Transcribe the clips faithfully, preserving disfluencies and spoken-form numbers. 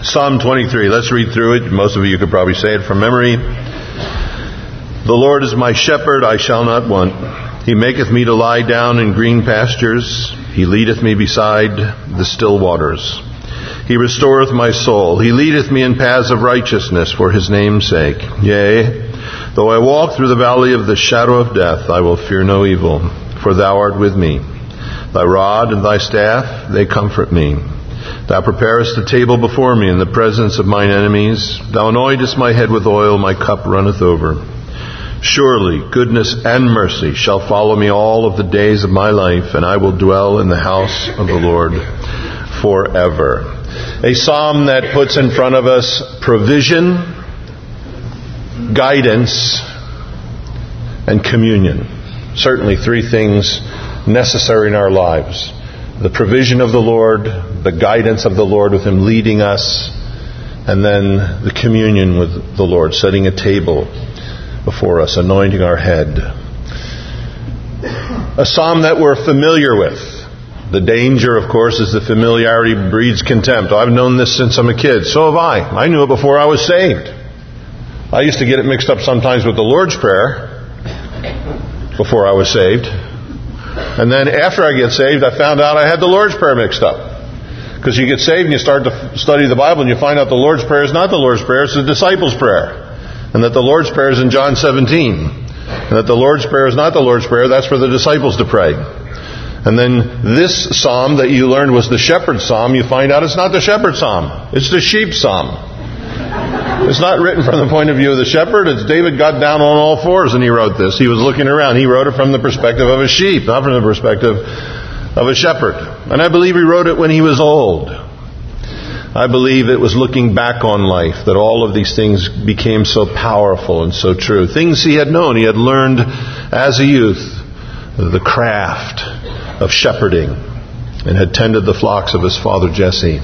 Psalm twenty-three. Let's read through it. Most of you could probably say it from memory. The Lord is my shepherd, I shall not want. He maketh me to lie down in green pastures. He leadeth me beside the still waters. He restoreth my soul. He leadeth me in paths of righteousness for his name's sake. Yea, though I walk through the valley of the shadow of death, I will fear no evil, for thou art with me. Thy rod and thy staff, they comfort me. Thou preparest a table before me in the presence of mine enemies. Thou anointest my head with oil, my cup runneth over. Surely goodness and mercy shall follow me all of the days of my life, and I will dwell in the house of the Lord forever. A psalm that puts in front of us provision, guidance, and communion. Certainly three things necessary in our lives. The provision of the Lord, the guidance of the Lord with Him leading us, and then the communion with the Lord, setting a table before us, anointing our head. A psalm that we're familiar with. The danger, of course, is that familiarity breeds contempt. I've known this since I'm a kid. So have I. I knew it before I was saved. I used to get it mixed up sometimes with the Lord's Prayer before I was saved. And then after I get saved, I found out I had the Lord's Prayer mixed up. Because you get saved and you start to study the Bible and you find out the Lord's Prayer is not the Lord's Prayer, it's the disciples' prayer. And that the Lord's Prayer is in John seventeen. And that the Lord's Prayer is not the Lord's Prayer, that's for the disciples to pray. And then this psalm that you learned was the shepherd's psalm, you find out it's not the shepherd's psalm. It's the sheep's psalm. It's not written from the point of view of the shepherd. It's David got down on all fours and he wrote this. He was looking around. He wrote it from the perspective of a sheep, not from the perspective of a shepherd. And I believe he wrote it when he was old. I believe it was looking back on life that all of these things became so powerful and so true. Things he had known. He had learned as a youth the craft of shepherding and had tended the flocks of his father Jesse.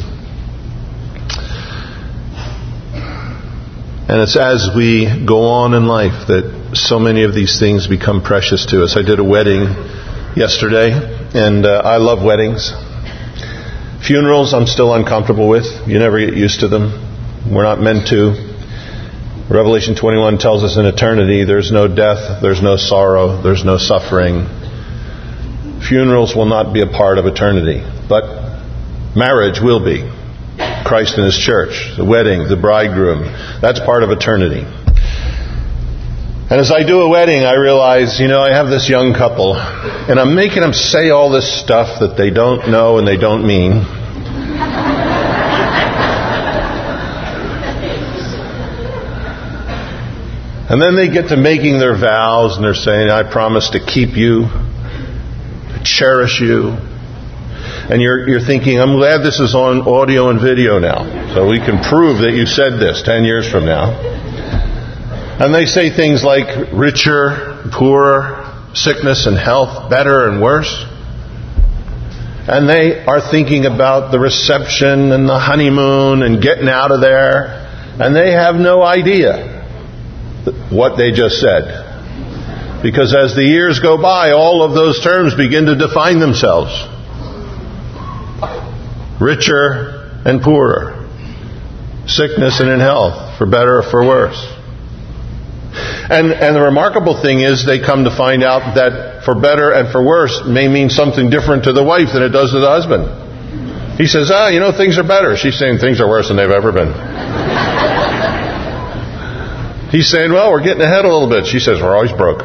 And it's as we go on in life that so many of these things become precious to us. I did a wedding yesterday, and uh, I love weddings. Funerals I'm still uncomfortable with. You never get used to them. We're not meant to. Revelation twenty-one tells us in eternity there's no death, there's no sorrow, there's no suffering. Funerals will not be a part of eternity, but marriage will be. Christ and His church, the wedding, the bridegroom, that's part of eternity. And as I do a wedding, I realize, you know, I have this young couple, and I'm making them say all this stuff that they don't know and they don't mean. And then they get to making their vows, and they're saying, I promise to keep you, cherish you. And you're you're thinking, I'm glad this is on audio and video now, so we can prove that you said this ten years from now. And they say things like richer, poorer, sickness and health, better and worse. And they are thinking about the reception and the honeymoon and getting out of there. And they have no idea what they just said. Because as the years go by, all of those terms begin to define themselves. Richer and poorer. Sickness and in health. For better or for worse. And and the remarkable thing is they come to find out that for better and for worse may mean something different to the wife than it does to the husband. He says, ah, you know, things are better. She's saying things are worse than they've ever been. He's saying, well, we're getting ahead a little bit. She says, we're always broke.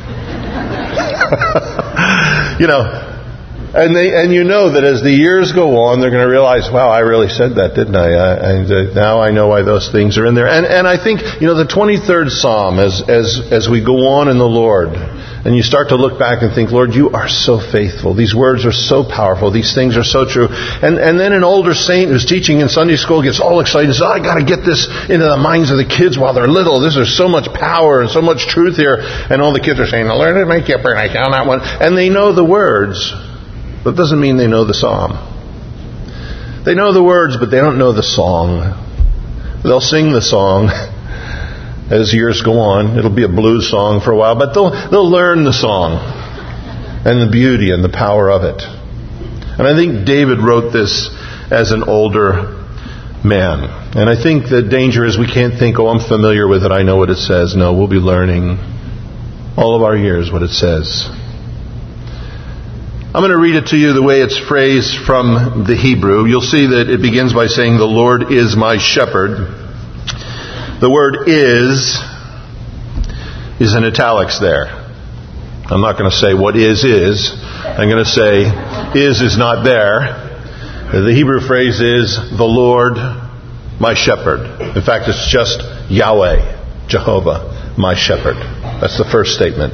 You know, and they and you know that as the years go on, they're going to realize, wow, I really said that, didn't I? I, I now I know why those things are in there. And and I think, you know, the twenty-third Psalm, as as as we go on in the Lord, and you start to look back and think, Lord, you are so faithful. These words are so powerful. These things are so true. And and then an older saint who's teaching in Sunday school gets all excited and says, oh, I got to get this into the minds of the kids while they're little. This is so much power and so much truth here. And all the kids are saying, learn to make your prayer, and I found that one. And they know the words. But it doesn't mean they know the psalm. They know the words, but they don't know the song. They'll sing the song as years go on. It'll be a blues song for a while, but they'll they'll learn the song and the beauty and the power of it. And I think David wrote this as an older man. And I think the danger is we can't think, oh, I'm familiar with it, I know what it says. No, we'll be learning all of our years what it says. I'm going to read it to you the way it's phrased from the Hebrew. You'll see that it begins by saying, the Lord is my shepherd. The word is, is in italics there. I'm not going to say what is, is. I'm going to say, is, is not there. The Hebrew phrase is, the Lord, my shepherd. In fact, it's just Yahweh, Jehovah, my shepherd. That's the first statement.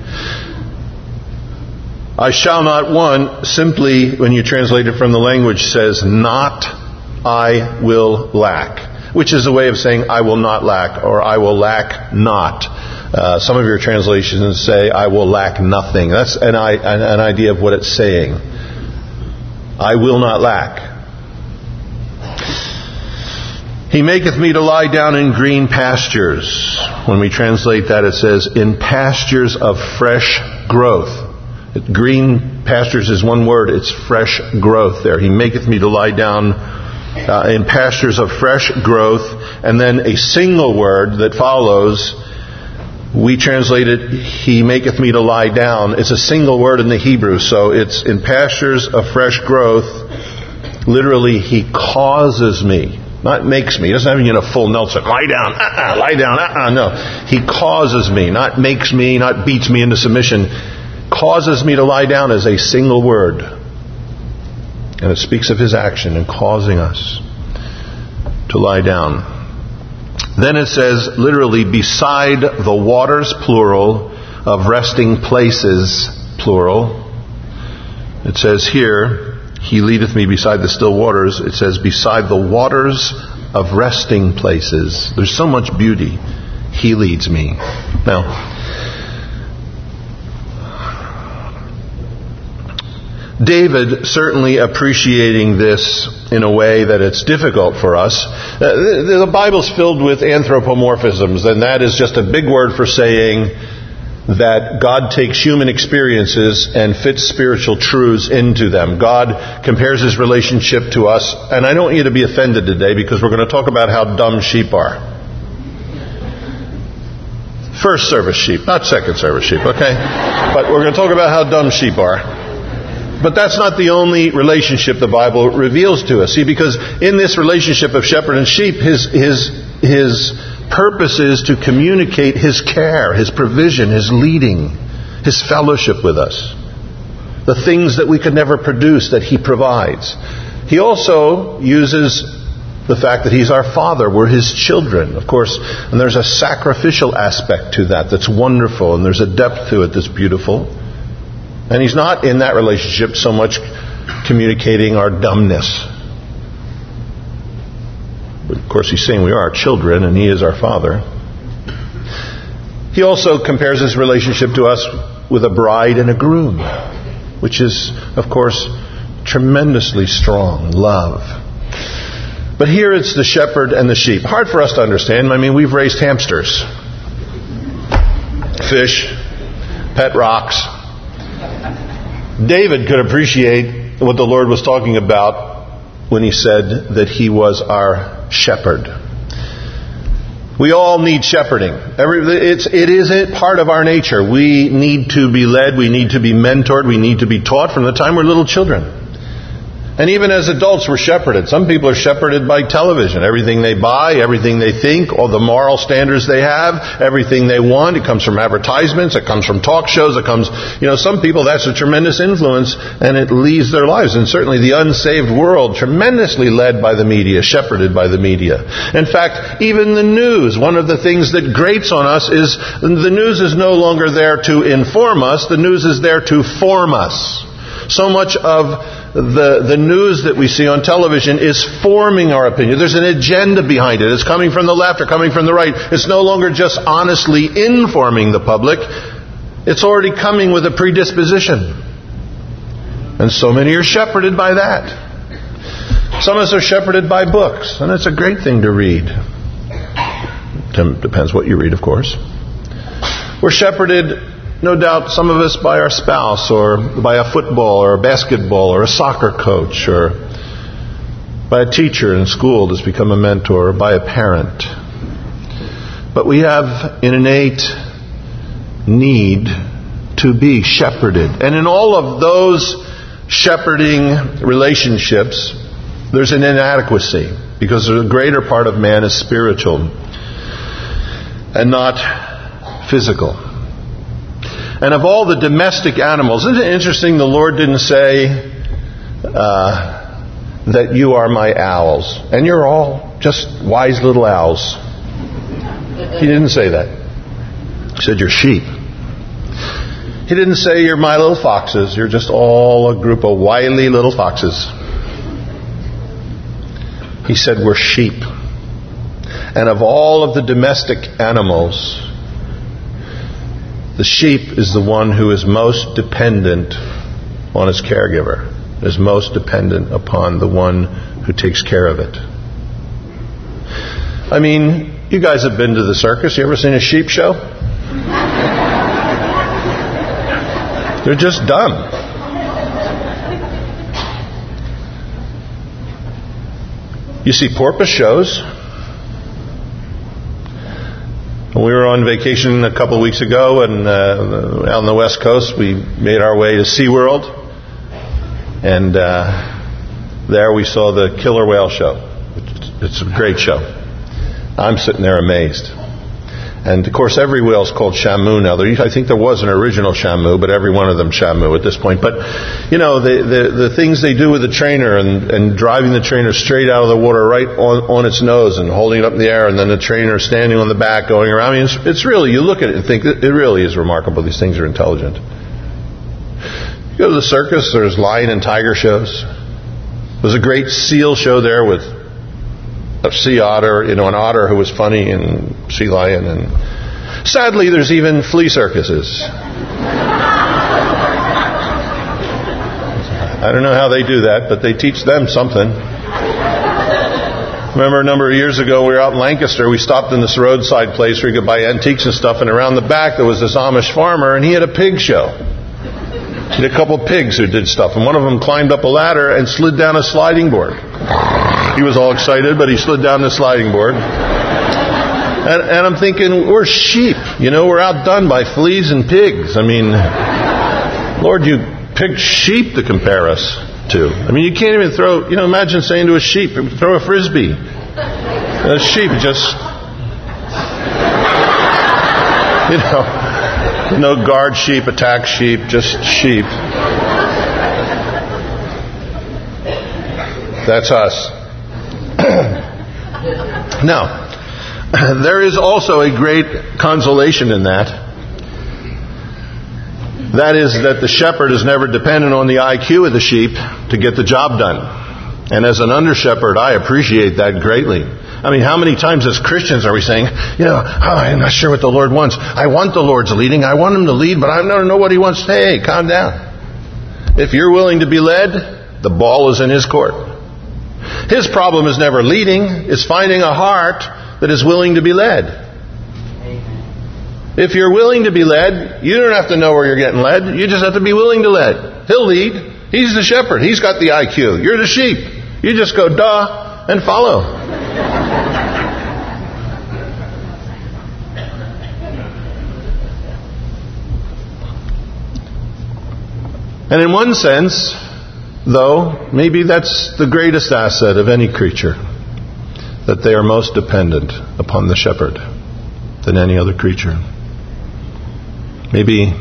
I shall not want, simply, when you translate it from the language, says, not I will lack. Which is a way of saying, I will not lack, or I will lack not. Uh, some of your translations say, I will lack nothing. That's an, an, an idea of what it's saying. I will not lack. He maketh me to lie down in green pastures. When we translate that, it says, in pastures of fresh growth. Green pastures is one word. It's fresh growth there. He maketh me to lie down uh, in pastures of fresh growth. And then a single word that follows, we translate it, He maketh me to lie down. It's a single word in the Hebrew. So it's in pastures of fresh growth. Literally, He causes me. Not makes me. He doesn't have me in a full Nelson. Lie down. Uh-uh, lie down. Uh-uh. No. He causes me. Not makes me. Not beats me into submission. Causes me to lie down is a single word. And it speaks of His action in causing us to lie down. Then it says, literally, beside the waters, plural, of resting places, plural. It says here, He leadeth me beside the still waters. It says, beside the waters of resting places. There's so much beauty. He leads me. Now, David, certainly appreciating this in a way that it's difficult for us. The Bible's filled with anthropomorphisms, and that is just a big word for saying that God takes human experiences and fits spiritual truths into them. God compares His relationship to us, and I don't want you to be offended today because we're going to talk about how dumb sheep are. First service sheep, not second service sheep, okay? But we're going to talk about how dumb sheep are. But that's not the only relationship the Bible reveals to us. See, because in this relationship of shepherd and sheep, his his his purpose is to communicate His care, His provision, His leading, His fellowship with us. The things that we could never produce that He provides. He also uses the fact that He's our Father. We're His children, of course. And there's a sacrificial aspect to that that's wonderful. And there's a depth to it that's beautiful. And He's not in that relationship so much communicating our dumbness. But of course, He's saying we are children and He is our Father. He also compares His relationship to us with a bride and a groom, which is, of course, tremendously strong love. But here it's the shepherd and the sheep. Hard for us to understand. I mean, we've raised hamsters, fish, pet rocks. David could appreciate what the Lord was talking about when He said that He was our shepherd. We all need shepherding. Every, it's, it is a part of our nature. We need to be led. We need to be mentored. We need to be taught from the time we're little children. And even as adults, we're shepherded. Some people are shepherded by television. Everything they buy, everything they think, all the moral standards they have, everything they want. It comes from advertisements. It comes from talk shows. It comes, you know, some people, that's a tremendous influence, and it leads their lives. And certainly the unsaved world, tremendously led by the media, shepherded by the media. In fact, even the news, one of the things that grates on us is the news is no longer there to inform us. The news is there to form us. So much of the, the news that we see on television is forming our opinion. There's an agenda behind it. It's coming from the left or coming from the right. It's no longer just honestly informing the public. It's already coming with a predisposition. And so many are shepherded by that. Some of us are shepherded by books, and it's a great thing to read. Depends what you read, of course. We're shepherded, no doubt, some of us by our spouse, or by a football, or a basketball, or a soccer coach, or by a teacher in school that's become a mentor, or by a parent. But we have an innate need to be shepherded. And in all of those shepherding relationships, there's an inadequacy, because the greater part of man is spiritual and not physical. And of all the domestic animals, isn't it interesting the Lord didn't say uh, that you are my owls, and you're all just wise little owls. He didn't say that. He said you're sheep. He didn't say you're my little foxes. You're just all a group of wily little foxes. He said we're sheep. And of all of the domestic animals, the sheep is the one who is most dependent on its caregiver, is most dependent upon the one who takes care of it. I mean, you guys have been to the circus. You ever seen a sheep show? They're just dumb. You see porpoise shows. We were on vacation a couple of weeks ago, and uh, out on the West Coast, we made our way to SeaWorld. And uh, there we saw the killer whale show. It's a great show. I'm sitting there amazed. And of course, every whale is called Shamu now. There, I think there was an original Shamu, but every one of them Shamu at this point. But, you know, the the, the things they do with the trainer and, and driving the trainer straight out of the water right on, on its nose and holding it up in the air, and then the trainer standing on the back going around. I mean, it's, it's really, you look at it and think, it really is remarkable. These things are intelligent. You go to the circus, there's lion and tiger shows. There's a great seal show there with a sea otter, you know, an otter who was funny, and sea lion, and sadly there's even flea circuses. I don't know how they do that, but they teach them something. Remember a number of years ago we were out in Lancaster, we stopped in this roadside place where you could buy antiques and stuff, and around the back there was this Amish farmer, and he had a pig show. He had a couple of pigs who did stuff, and one of them climbed up a ladder and slid down a sliding board. He was all excited, but he slid down the sliding board. And, and I'm thinking, we're sheep. You know, we're outdone by fleas and pigs. I mean, Lord, you picked sheep to compare us to. I mean, you can't even throw, you know, imagine saying to a sheep, throw a frisbee. A sheep just, you know, no guard sheep, attack sheep, just sheep. That's us. Now, there is also a great consolation in that. That is that the shepherd is never dependent on the I Q of the sheep to get the job done. And as an under-shepherd, I appreciate that greatly. I mean, how many times as Christians are we saying, you know, oh, I'm not sure what the Lord wants. I want the Lord's leading. I want Him to lead, but I don't know what He wants. Hey, calm down. If you're willing to be led, the ball is in His court. His problem is never leading. It's finding a heart that is willing to be led. If you're willing to be led, you don't have to know where you're getting led. You just have to be willing to lead. He'll lead. He's the shepherd. He's got the I Q. You're the sheep. You just go, duh, and follow. And in one sense, though, maybe that's the greatest asset of any creature, that they are most dependent upon the shepherd than any other creature. Maybe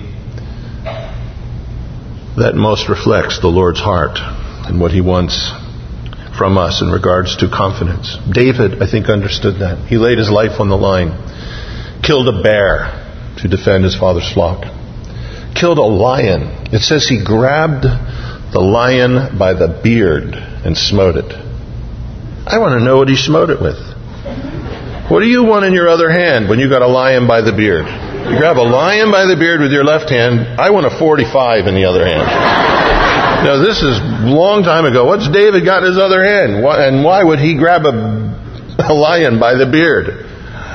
that most reflects the Lord's heart and what He wants from us in regards to confidence. David, I think, understood that. He laid his life on the line, killed a bear to defend his father's flock, killed a lion. It says he grabbed the lion by the beard and smote it. I want to know what he smote it with. What do you want in your other hand when you got a lion by the beard? You grab a lion by the beard with your left hand. I want a forty-five in the other hand. Now, this is a long time ago. What's David got in his other hand? And why would he grab a, a lion by the beard?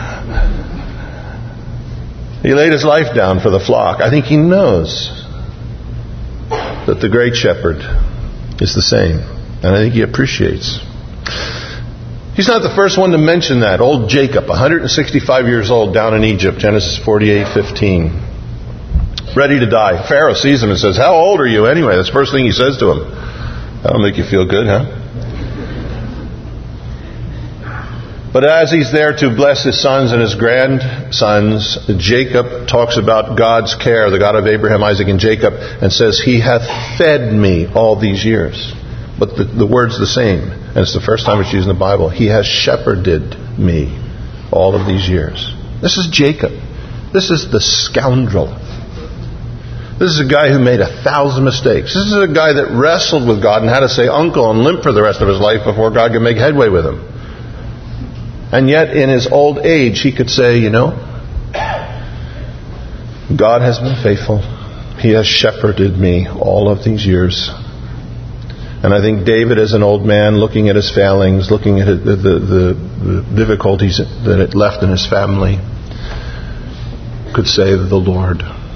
He laid his life down for the flock. I think he knows that the great shepherd is the same. And I think he appreciates He's not the first one to mention that. Old Jacob, one hundred sixty-five years old, down in Egypt, Genesis forty-eight fifteen. Ready to die. Pharaoh sees him and says, how old are you anyway? That's the first thing he says to him. That'll make you feel good, huh? But as he's there to bless his sons and his grandsons, Jacob talks about God's care, the God of Abraham, Isaac, and Jacob, and says, he hath fed me all these years. But the, the word's the same. And it's the first time it's used in the Bible. He has shepherded me all of these years. This is Jacob. This is the scoundrel. This is a guy who made a thousand mistakes. This is a guy that wrestled with God and had to say uncle and limp for the rest of his life before God could make headway with him. And yet in his old age he could say, you know, God has been faithful. He has shepherded me all of these years. And I think David, as an old man, looking at his failings, looking at the, the, the, the difficulties that it left in his family, could say, the Lord,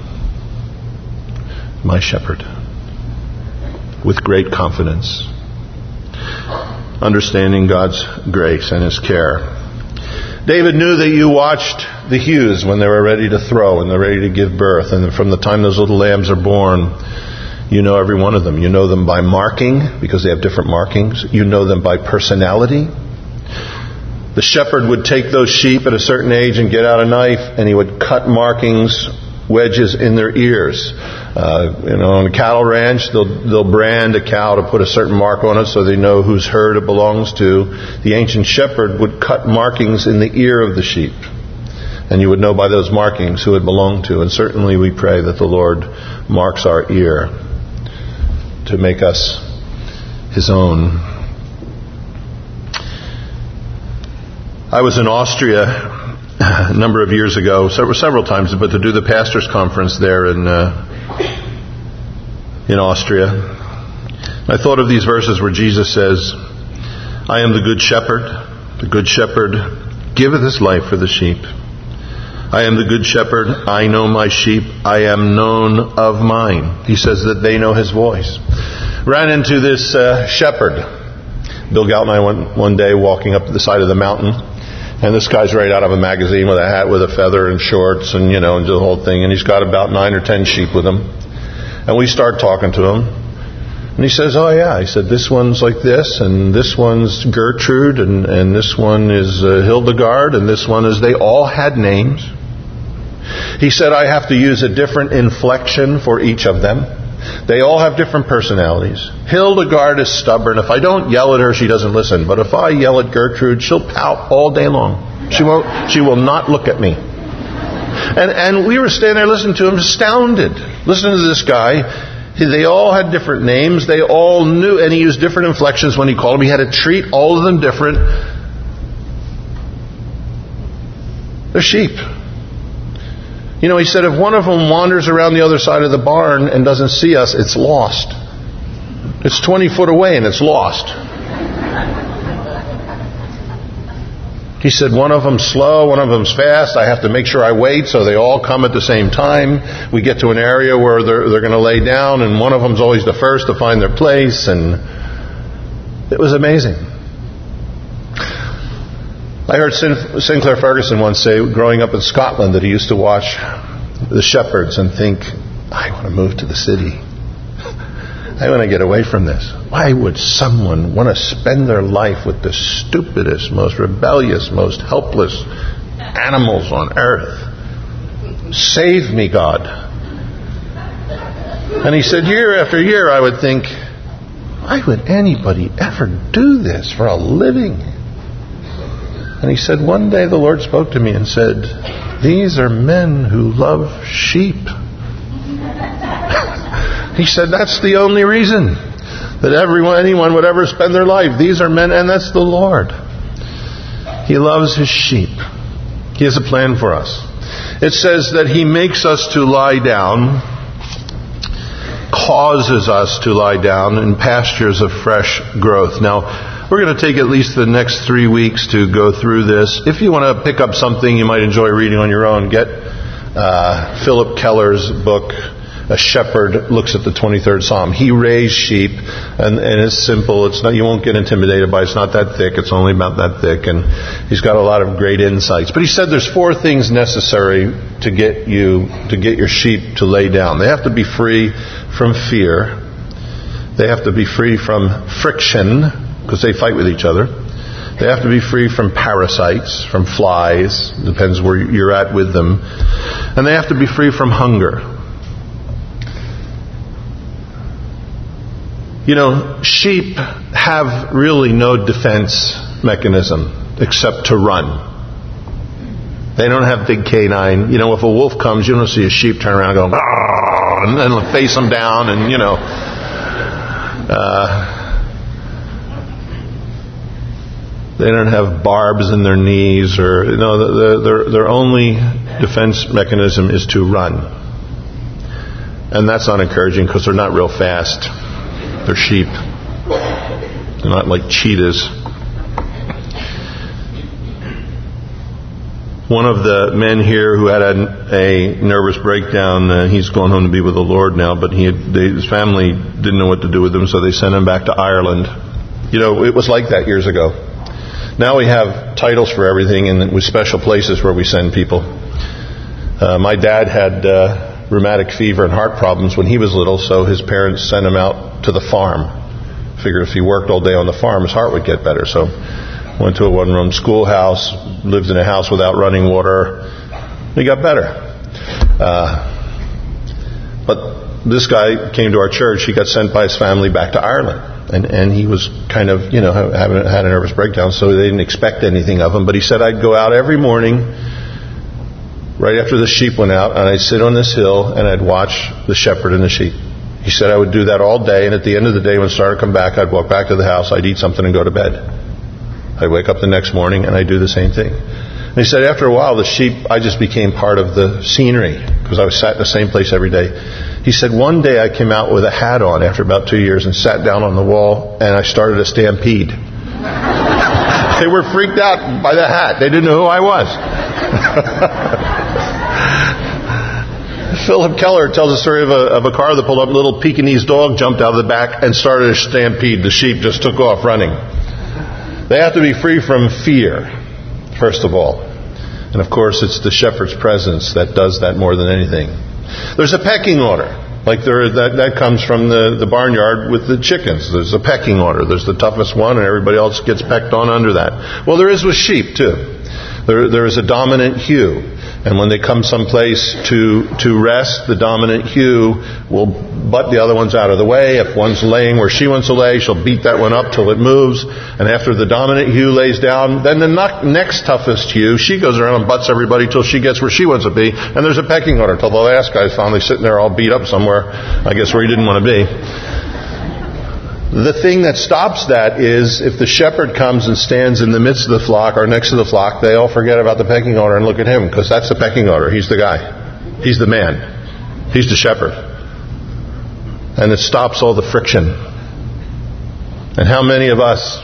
my shepherd, with great confidence, understanding God's grace and His care. David knew that you watched the ewes when they were ready to throw and they're ready to give birth. And from the time those little lambs are born, you know every one of them. You know them by marking, because they have different markings. You know them by personality. The shepherd would take those sheep at a certain age and get out a knife, and he would cut markings, wedges in their ears. Uh, you know, on a cattle ranch, they'll they'll brand a cow to put a certain mark on it so they know whose herd it belongs to. The ancient shepherd would cut markings in the ear of the sheep, and you would know by those markings who it belonged to. And certainly we pray that the Lord marks our ear to make us His own. I was in Austria a number of years ago, several, several times, but to do the pastors' conference there in uh, in Austria. I thought of these verses where Jesus says, I am the good shepherd. The good shepherd giveth his life for the sheep. I am the good shepherd. I know my sheep. I am known of mine. He says that they know his voice. Ran into this uh, shepherd. Bill Gout and I went one day walking up the side of the mountain. And this guy's right out of a magazine with a hat with a feather and shorts and, you know, and the whole thing. And he's got about nine or ten sheep with him. And we start talking to him. And he says, oh yeah. He said, this one's like this, and this one's Gertrude, and, and this one is uh, Hildegard, and this one is... They all had names. He said, I have to use a different inflection for each of them. They all have different personalities. Hildegard is stubborn. If I don't yell at her, she doesn't listen. But if I yell at Gertrude, she'll pout all day long. She won't. She will not look at me. And and we were standing there listening to him, astounded. Listening to this guy. They all had different names. They all knew, and he used different inflections when he called them. He had to treat all of them different. They're sheep. You know, he said if one of them wanders around the other side of the barn and doesn't see us, it's lost. It's twenty foot away and it's lost. He said one of them's slow, one of them's fast. I have to make sure I wait so they all come at the same time. We get to an area where they're, they're going to lay down, and one of them's always the first to find their place. And it was amazing. I heard Sinclair Ferguson once say, growing up in Scotland, that he used to watch the shepherds and think, I want to move to the city. I want to get away from this. Why would someone want to spend their life with the stupidest, most rebellious, most helpless animals on earth? Save me, God. And he said, year after year, I would think, why would anybody ever do this for a living? And he said, one day the Lord spoke to me and said, these are men who love sheep. He said, that's the only reason that everyone, anyone would ever spend their life. These are men, and that's the Lord. He loves His sheep. He has a plan for us. It says that He makes us to lie down, causes us to lie down in pastures of fresh growth. Now, we're going to take at least the next three weeks to go through this. If you want to pick up something you might enjoy reading on your own, get uh, Philip Keller's book, a shepherd looks at the twenty-third Psalm. He raised sheep, and, and it's simple. It's not, you won't get intimidated by it. It's not that thick. It's only about that thick. And he's got a lot of great insights. But he said there's four things necessary to get you, to get your sheep to lay down. They have to be free from fear. They have to be free from friction, because they fight with each other. They have to be free from parasites, from flies. Depends where you're at with them. And they have to be free from hunger. You know, sheep have really no defense mechanism except to run. They don't have big canine. You know, if a wolf comes, you don't see a sheep turn around and go, and then face them down, and, you know. Uh, they don't have barbs in their knees, or, you know, their, their only defense mechanism is to run. And that's not encouraging, because they're not real fast. They're sheep. They're not like cheetahs. One of the men here who had a, a nervous breakdown, uh, he's gone home to be with the Lord now, but he had, they, his family didn't know what to do with him, so they sent him back to Ireland. You know, it was like that years ago. Now we have titles for everything, and with special places where we send people. Uh, my dad had uh, rheumatic fever and heart problems when he was little, so his parents sent him out to the farm. Figured if he worked all day on the farm, his heart would get better. So went to a one-room schoolhouse, lived in a house without running water. He got better. Uh, but this guy came to our church. He got sent by his family back to Ireland. And, and he was kind of, you know, having had a nervous breakdown, so they didn't expect anything of him. But he said, I'd go out every morning, right after the sheep went out, and I'd sit on this hill, and I'd watch the shepherd and the sheep. He said I would do that all day, and at the end of the day, when it started to come back, I'd walk back to the house, I'd eat something and go to bed. I'd wake up the next morning, and I'd do the same thing. And he said after a while, the sheep, I just became part of the scenery, because I was sat in the same place every day. He said one day I came out with a hat on after about two years and sat down on the wall, and I started a stampede. They were freaked out by the hat. They didn't know who I was. Philip Keller tells a story of a, of a car that pulled up. A little Pekingese dog jumped out of the back and started a stampede. The sheep just took off running. They have to be free from fear, first of all. And of course, it's the shepherd's presence that does that more than anything. There's a pecking order. Like there, that, that comes from the, the barnyard with the chickens. There's a pecking order. There's the toughest one, and everybody else gets pecked on under that. Well, there is with sheep, too. There, there is a dominant hue. And when they come someplace to, to rest, the dominant hue will butt the other ones out of the way. If one's laying where she wants to lay, she'll beat that one up till it moves. And after the dominant hue lays down, then the next toughest hue, she goes around and butts everybody till she gets where she wants to be. And there's a pecking order till the last guy's finally sitting there all beat up somewhere, I guess where he didn't want to be. The thing that stops that is if the shepherd comes and stands in the midst of the flock or next to the flock, they all forget about the pecking order and look at him, because that's the pecking order. He's the guy. He's the man. He's the shepherd. And it stops all the friction. And how many of us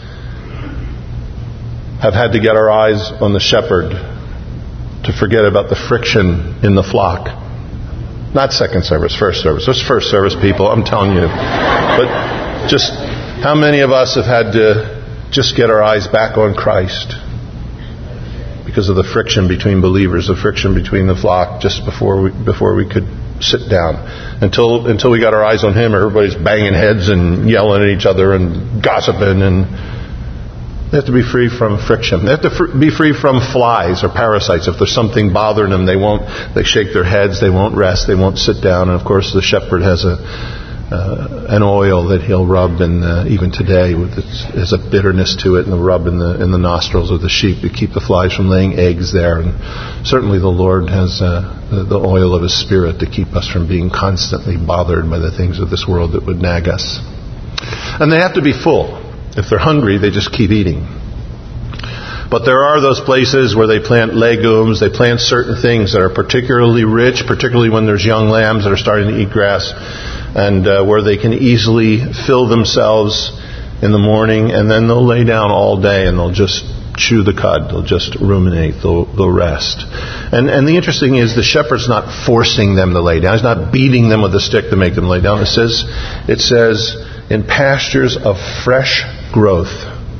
have had to get our eyes on the shepherd to forget about the friction in the flock? Not second service, first service. Those first service people, I'm telling you. But just how many of us have had to just get our eyes back on Christ because of the friction between believers, the friction between the flock, just before we before we could sit down. Until until we got our eyes on Him, everybody's banging heads and yelling at each other and gossiping, and they have to be free from friction. They have to fr- be free from flies or parasites. If there's something bothering them, they won't. They shake their heads. They won't rest. They won't sit down. And of course, the shepherd has a uh, an oil that he'll rub, and uh, even today, with its, has a bitterness to it, and the rub in the in the nostrils of the sheep to keep the flies from laying eggs there. And certainly, the Lord has uh, the, the oil of His Spirit to keep us from being constantly bothered by the things of this world that would nag us. And they have to be full. If they're hungry, they just keep eating. But there are those places where they plant legumes, they plant certain things that are particularly rich, particularly when there's young lambs that are starting to eat grass, and uh, where they can easily fill themselves in the morning, and then they'll lay down all day and they'll just chew the cud. They'll just ruminate. They'll, they'll rest. And, and the interesting is the shepherd's not forcing them to lay down. He's not beating them with a stick to make them lay down. It says, it says, in pastures of fresh growth,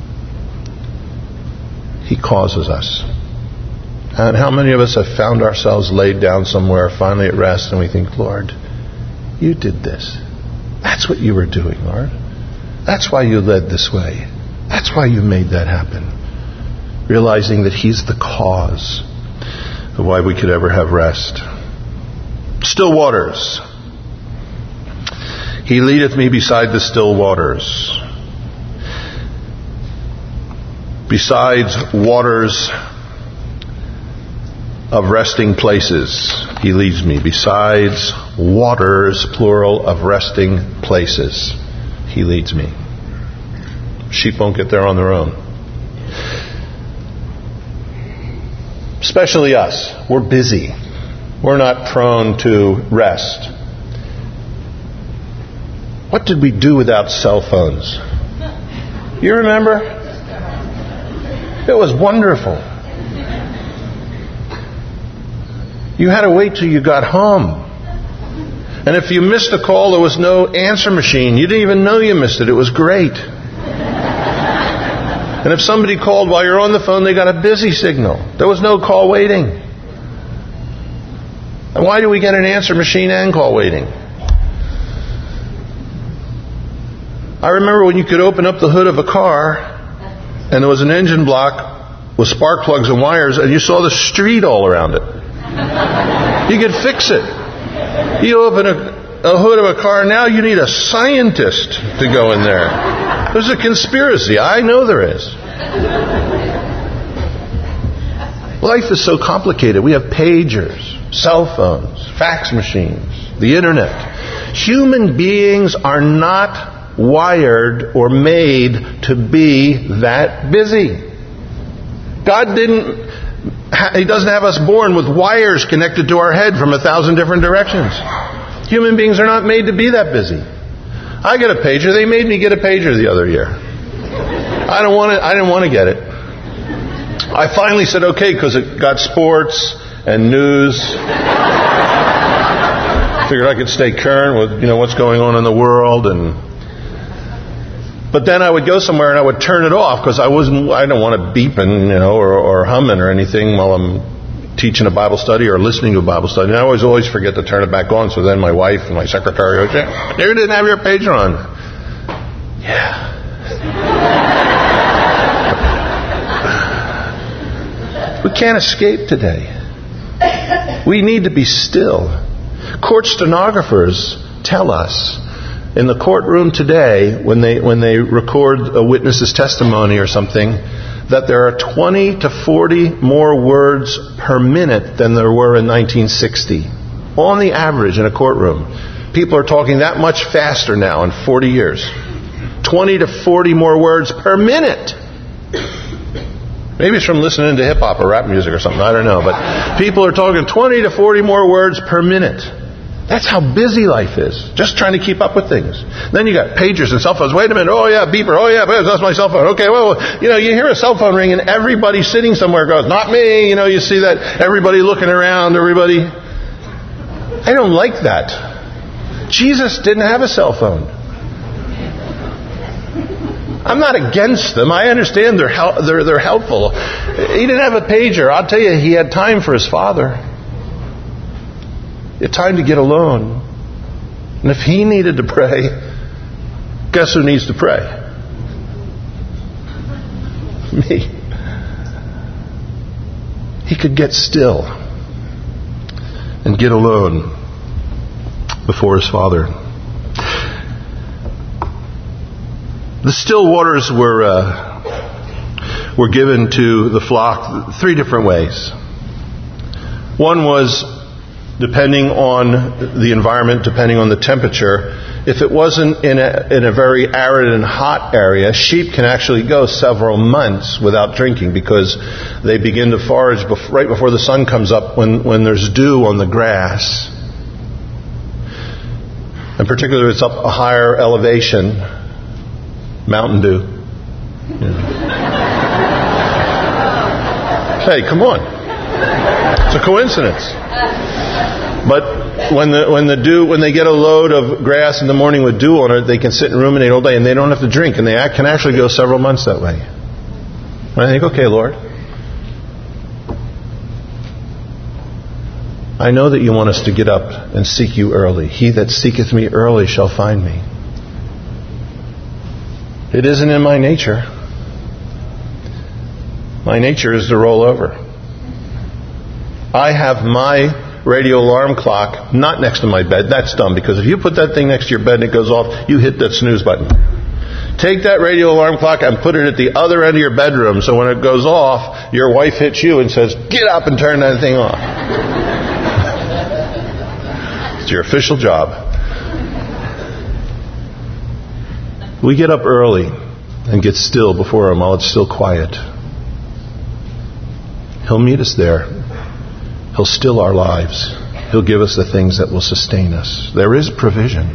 He causes us. And how many of us have found ourselves laid down somewhere, finally at rest, and we think, Lord, You did this. That's what You were doing, Lord. That's why You led this way. That's why You made that happen. Realizing that He's the cause of why we could ever have rest. Still waters. He leadeth me beside the still waters. Besides waters of resting places, He leads me. Besides waters, plural, of resting places, He leads me. Sheep won't get there on their own. Especially us. We're busy. We're not prone to rest. What did we do without cell phones? You remember? It was wonderful. You had to wait till you got home. And if you missed a call, there was no answer machine. You didn't even know you missed it. It was great. And if somebody called while you're on the phone, they got a busy signal. There was no call waiting. And why do we get an answer machine and call waiting? I remember when you could open up the hood of a car and there was an engine block with spark plugs and wires and you saw the street all around it. You could fix it. You open a, a hood of a car now, you need a scientist to go in there. There's a conspiracy. I know there is. Life is so complicated. We have pagers, cell phones, fax machines, the internet. Human beings are not wired or made to be that busy. God didn't, He doesn't have us born with wires connected to our head from a thousand different directions. Human beings are not made to be that busy. I get a pager. They made me get a pager the other year. I don't want to, I didn't want to get it. I finally said okay because it got sports and news. Figured I could stay current with, you know, what's going on in the world. And but then I would go somewhere and I would turn it off because I wasn't, I don't want it beeping, you know, or, or humming or anything while I'm teaching a Bible study or listening to a Bible study. And I always always forget to turn it back on. So then my wife and my secretary would say, "You didn't have your pager on." Yeah. We can't escape today. We need to be still. Court stenographers tell us in the courtroom today, when they when they record a witness's testimony or something, that there are twenty to forty more words per minute than there were in nineteen sixty. On the average in a courtroom. People are talking that much faster now in forty years. twenty to forty more words per minute. Maybe it's from listening to hip hop or rap music or something. I don't know. But people are talking twenty to forty more words per minute. That's how busy life is. Just trying to keep up with things. Then you got pagers and cell phones. Wait a minute. Oh yeah, beeper. Oh yeah, that's my cell phone. Okay, well, you know, you hear a cell phone ring and everybody sitting somewhere goes, "Not me." You know, you see that. Everybody looking around. Everybody. I don't like that. Jesus didn't have a cell phone. I'm not against them. I understand they're hel- they're they're helpful. He didn't have a pager. I'll tell you, he had time for his Father. He had time to get alone. And if he needed to pray, guess who needs to pray? Me. He could get still and get alone before his Father. The still waters were uh, were given to the flock three different ways. One was depending on the environment, depending on the temperature. If it wasn't in a, in a very arid and hot area, sheep can actually go several months without drinking because they begin to forage bef- right before the sun comes up when, when there's dew on the grass. And particularly if it's up a higher elevation, Mountain Dew. Yeah. Hey, come on. It's a coincidence. But when the when the dew when they get a load of grass in the morning with dew on it, they can sit and ruminate all day, and they don't have to drink, and they can actually go several months that way. And I think, okay, Lord, I know that you want us to get up and seek you early. He that seeketh me early shall find me. It isn't in my nature. My nature is to roll over. I have my radio alarm clock not next to my bed. That's dumb, because if you put that thing next to your bed and it goes off, you hit that snooze button. Take that radio alarm clock and put it at the other end of your bedroom, so when it goes off, your wife hits you and says, get up and turn that thing off. It's your official job. We get up early and get still before Him while it's still quiet. He'll meet us there. He'll still our lives. He'll give us the things that will sustain us. There is provision.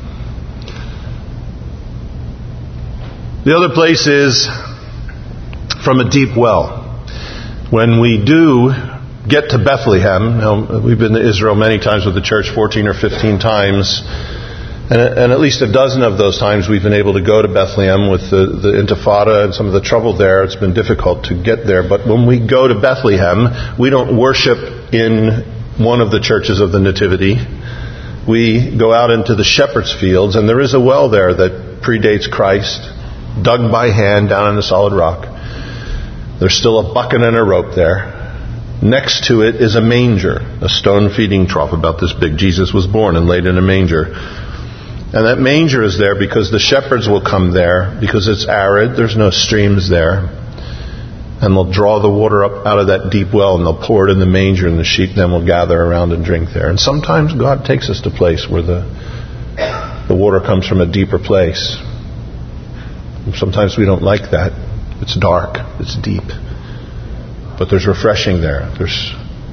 The other place is from a deep well. When we do get to Bethlehem, now we've been to Israel many times with the church, fourteen or fifteen times, and, and at least a dozen of those times we've been able to go to Bethlehem with the, the Intifada and some of the trouble there. It's been difficult to get there. But when we go to Bethlehem, we don't worship in one of the churches of the Nativity. We go out into the shepherd's fields, and there is a well there that predates Christ, dug by hand down in the solid rock. There's still a bucket and a rope there. Next to it is a manger, a stone feeding trough about this big. Jesus was born and laid in a manger. And that manger is there because the shepherds will come there, because it's arid, there's no streams there. And they'll draw the water up out of that deep well, and they'll pour it in the manger, and the sheep then will gather around and drink there. And sometimes God takes us to a place where the, the water comes from a deeper place. And sometimes we don't like that. It's dark, it's deep. But there's refreshing there. There's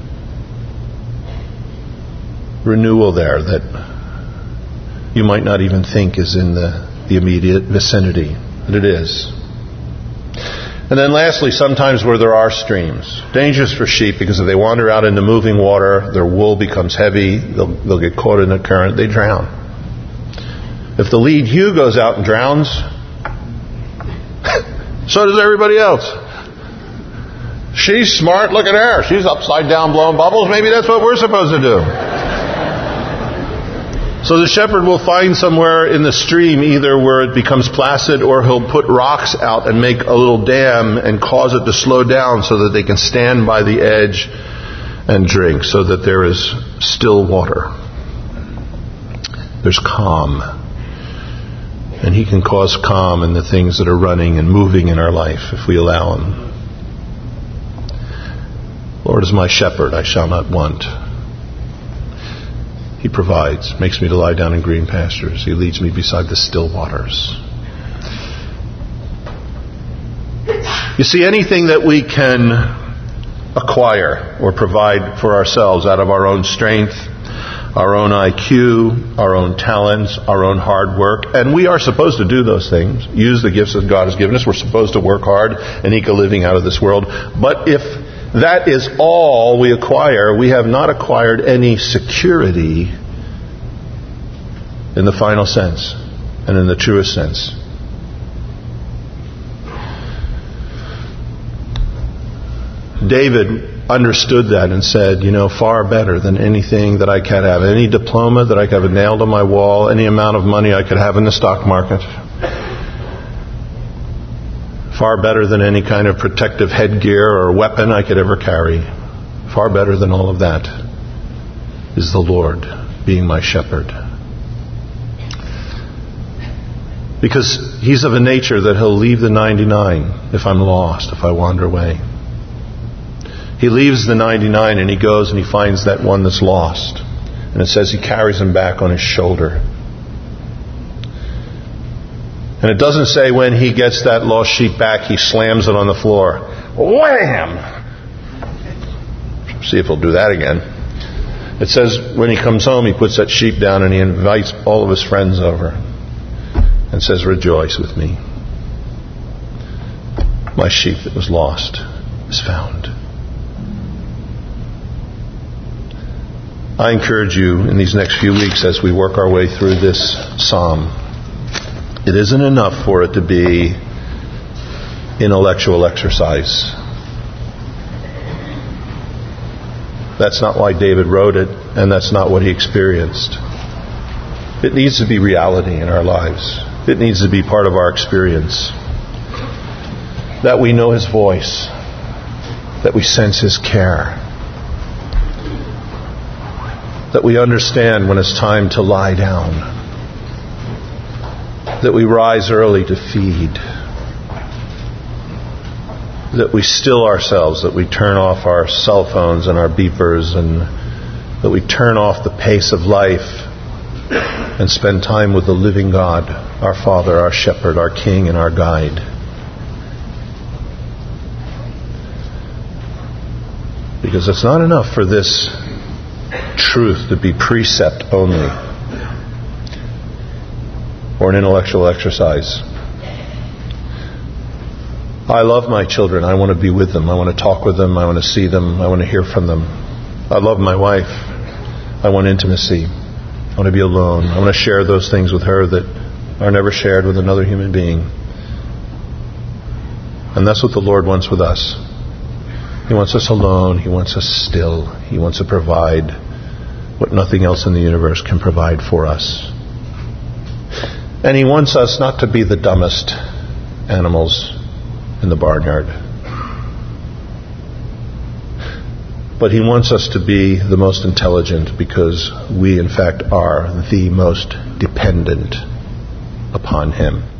renewal there that you might not even think is in the, the immediate vicinity. But it is. And then lastly, sometimes where there are streams. Dangerous for sheep, because if they wander out into moving water, their wool becomes heavy, they'll, they'll get caught in the current, they drown. If the lead ewe goes out and drowns, so does everybody else. She's smart, look at her. She's upside down blowing bubbles. Maybe that's what we're supposed to do. So the shepherd will find somewhere in the stream either where it becomes placid, or he'll put rocks out and make a little dam and cause it to slow down so that they can stand by the edge and drink, so that there is still water. There's calm. And He can cause calm in the things that are running and moving in our life if we allow Him. Lord is my shepherd, I shall not want. He provides, makes me to lie down in green pastures. He leads me beside the still waters. You see, anything that we can acquire or provide for ourselves out of our own strength, our own I Q, our own talents, our own hard work, and we are supposed to do those things, use the gifts that God has given us. We're supposed to work hard and eke a living out of this world. But if that is all we acquire, we have not acquired any security in the final sense and in the truest sense. David understood that and said, you know, far better than anything that I could have, any diploma that I could have nailed on my wall, any amount of money I could have in the stock market, far better than any kind of protective headgear or weapon I could ever carry. Far better than all of that is the Lord being my shepherd. Because He's of a nature that He'll leave the ninety-nine if I'm lost, if I wander away. He leaves the ninety-nine and He goes and He finds that one that's lost. And it says He carries him back on His shoulder. And it doesn't say when He gets that lost sheep back, He slams it on the floor. Wham! See if He'll do that again. It says when He comes home, He puts that sheep down and He invites all of His friends over and says, rejoice with me. My sheep that was lost is found. I encourage you in these next few weeks as we work our way through this psalm, it isn't enough for it to be intellectual exercise. That's not why David wrote it, and that's not what he experienced. It needs to be reality in our lives. It needs to be part of our experience. That we know His voice, that we sense His care, that we understand when it's time to lie down, that we rise early to feed, that we still ourselves, that we turn off our cell phones and our beepers, and that we turn off the pace of life and spend time with the living God, our Father, our Shepherd, our King, and our Guide. Because it's not enough for this truth to be precept only, or an intellectual exercise. I love my children. I want to be with them. I want to talk with them. I want to see them. I want to hear from them. I love my wife. I want intimacy. I want to be alone. I want to share those things with her that are never shared with another human being. And that's what the Lord wants with us. He wants us alone. He wants us still. He wants to provide what nothing else in the universe can provide for us. And He wants us not to be the dumbest animals in the barnyard, but He wants us to be the most intelligent, because we in fact are the most dependent upon Him.